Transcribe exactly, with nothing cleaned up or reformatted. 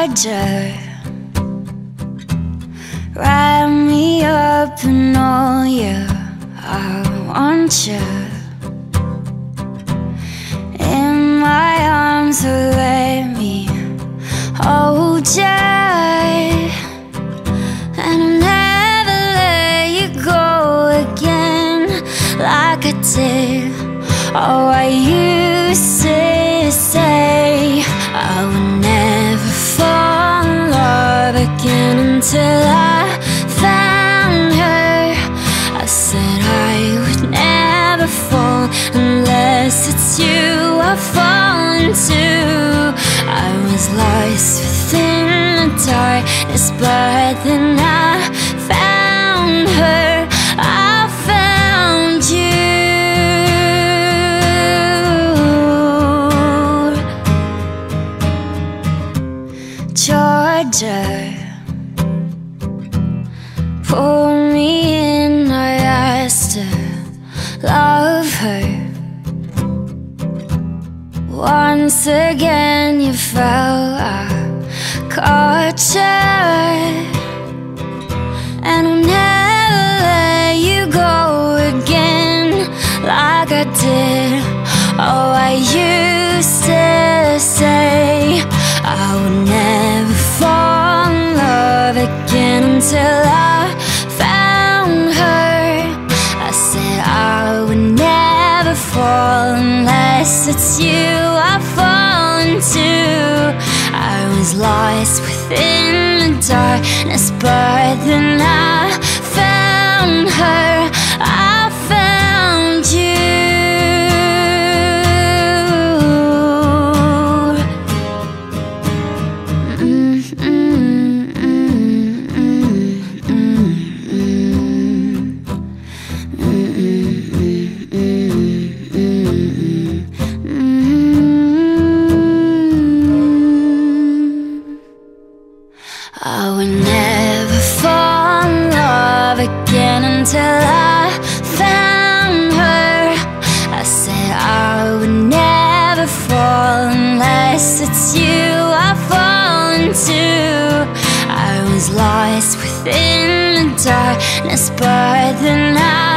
Georgia, wrap me up in all you, I want you in my arms, so let me hold you, and I'll never let you go again like I did. Oh, I used to say I would never fall in love again until I found her. I said I would never fall unless it's you I fall into. I was lost within the darkness, but then I found her. I found you. Georgia, pull me in, I asked to love her. Once again you fell, I caught you, and I'll never let you go again like I did. Oh, I used to say I would never fall in love again until I found her. I said I would never fall unless it's you I fall into. I was lost within the darkness, but then I found her. I found you. I would never fall in love again until I found her. I said I would never fall unless it's you I fall into. I was lost within the darkness, but then I